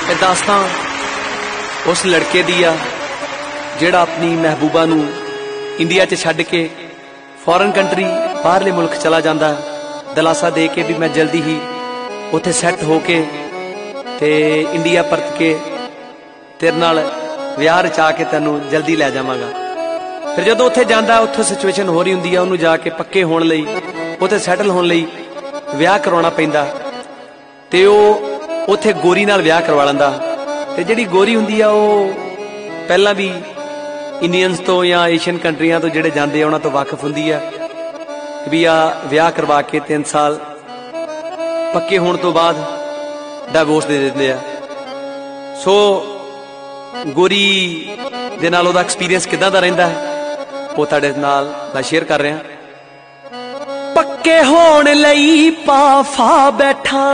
ਇਹ ਦਾਸਤਾਨ उस लड़के दी आ जिहड़ा अपनी महबूबा नूं इंडिया च छड्ड के फॉरन कंट्री बाहरले मुल्क चला जांदा, दिलासा दे के भी मैं जल्दी ही उत्थे सैट हो के ते इंडिया परत के तेरे नाल विआह रचा के तैनूं जल्दी लै जावांगा। फिर जदों उत्थे जांदा उत्थे सिचुएशन हो रही हुंदी आ, उहनूं जाके पक्के होण लई उत्थे सैटल होण लई विआह करवाउणा पैंदा ते ओह उत्थे गोरी नाल विआह करवा लैंदा। ते जिहड़ी गोरी हुंदी आ ओह पहलां भी इंडियंस तो या एशियन कंट्रियां तो जिहड़े जांदे आ उहनां तो वाकिफ हुंदी आ भी आ विआह करवा के 3 साल पक्के होण तो बाद डाइवोर्स दे दिंदे आ। सो गोरी दे नाल ओहदा एक्सपीरियंस किदां दा रहिंदा है वो तुहाडे नाल मैं शेयर कर रहा। पक्के होण लई पाफा बैठा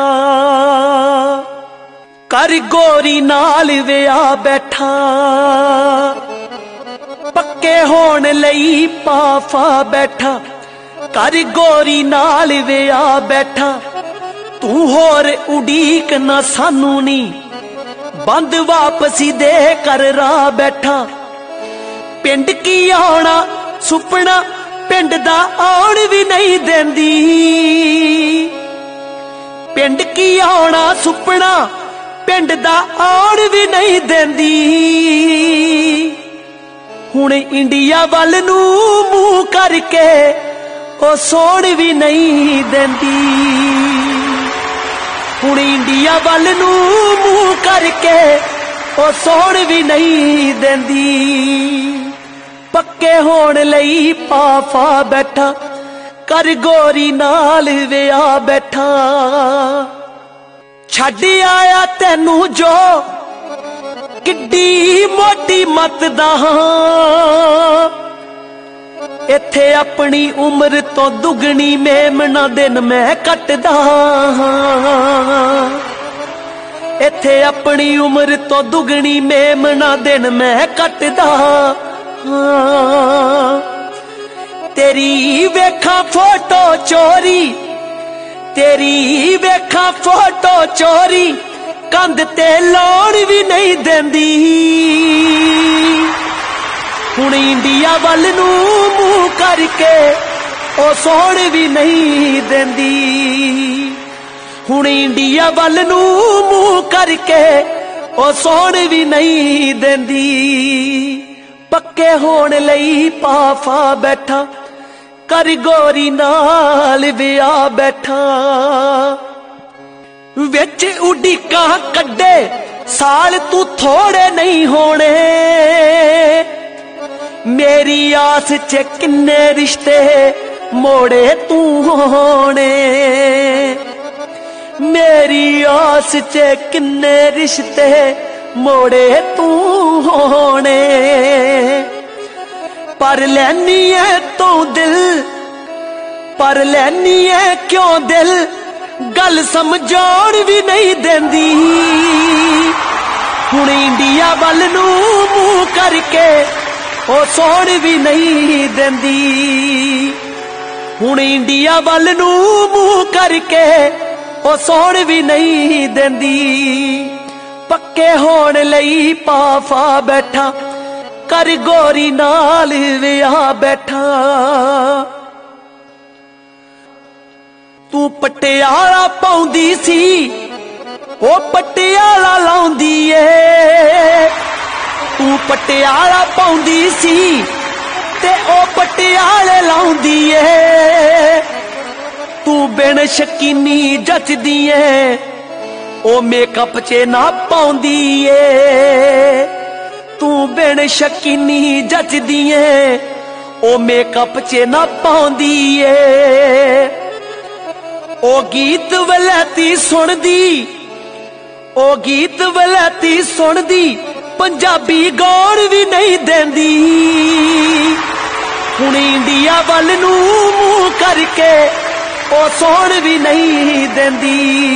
कर गोरी नाल विआह बैठा, पक्के होण लई पाफा बैठा कर गोरी नाल विआह बैठा। तू होर उड़ीक ना सानू नी बंद वापसी दे कर राह बैठा। पिंड की आना सुपना पिंड दा आउण भी नहीं देंदी, पिंड की आना सुपना पिंड दा आउण भी नहीं देंदी। हुण इंडिया वल नूं मूंह करके ओ सोण भी नहीं देंदी, हुण इंडिया वल नूं मूंह करके ओ सोण भी नहीं देंदी। पक्के होण लई पाफा बैठा कर गोरी नाल विआह बैठा। छड्ड आया तैनू जो किड्डी मोटी मत दा, इत्थे अपनी उम्र तो दुगनी मेमना दिन मैं कटदा, इत्थे अपनी उम्र तो दुगनी मेमना दिन मैं कटदा। तेरी वेखा फोटो चोरी, तेरी वेखा फोटो चोरी कंध ते लाउण भी नहीं देंदी। हुण इंडिया वल नूं मूंह करके ओ सोण भी नहीं देंदी, हुण इंडिया वल नूं मूंह करके ओ सोण भी नहीं देंदी। पक्के होण लई पाफा बैठा कर गोरी नाल विआह बैठा। विच उड़ीकां कड्डे साल तू थोड़े नहीं होने, मेरी आस च किन्ने रिश्ते मोड़े तू होने, मेरी आस च किन्ने रिश्ते मोड़े तू होने। पर लैनी है तू दिल, पर लैनी है क्यों दिल गल समझाउण भी नहीं देंदी। हुण इंडिया वल नूं मूंह करके ओ सोण भी नहीं देंदी, हुण इंडिया वल नूं मूंह करके ओ सोण भी नहीं देंदी। पक्के होण लई पाफा बैठा कर गोरी नाल विआह बैठा। तू पटियाला पाउंदी सी ओ पटियाला लाउंदी ए, तू पटियाला पाउंदी सी ते ओ पटियाले लाउंदी ए। तू बिन शकीनी जचदी ए ओ मेकअप च ना पाउंदी ए, तू बिन शकीनी जचदी ए ओ मेकअप च ना पाउंदी ए। ओ गीत वलैती सुनदी, ओ गीत वलैती सुनदी पंजाबी गाउण भी नहीं देंदी। हुण इंडिया वल नूं मूंह करके ओ सोण भी नहीं देंदी,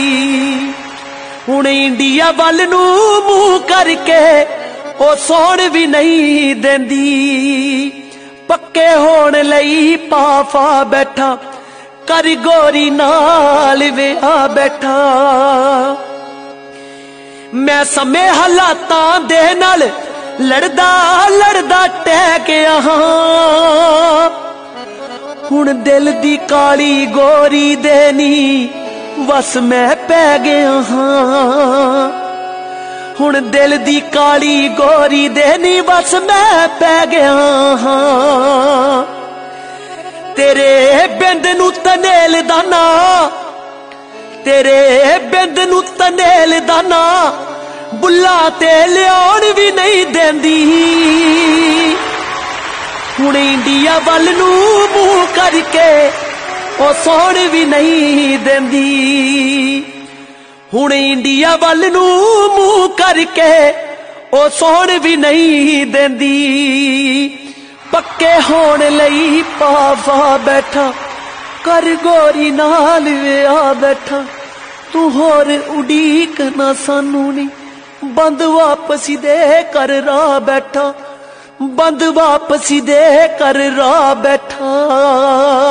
हुण इंडिया वल नूं मूंह करके ओ सोण भी नहीं देंदी। पक्के होण लई पाफा बैठा कर गोरी नाल विआह बैठा। मैं समय हालातां दे नाल लड़दा लड़दा टह गया हां। हुण दिल दी काली गोरी देनी वस मैं पै गया हां। हुण दिल दी काली गोरी देनी वस मैं पै गया हां। तेरे बिंद नू तनेल दा ना, तेरे बिंद नू तनेल दा ना बुल्ला ते लियाउण भी नहीं देंदी। हुण इंडिया वल नू मूंह करके ओ सौण भी नहीं देंदी। हुण इंडिया वल नू मूंह करके ओ सौण भी नहीं देंदी। पक्के होण लई पावा बैठा कर गोरी नाल विया बैठा। तू होर उड़ीक ना सानू नी बंद वापसी दे कर राह बैठा। बंद वापसी दे कर राह बैठा।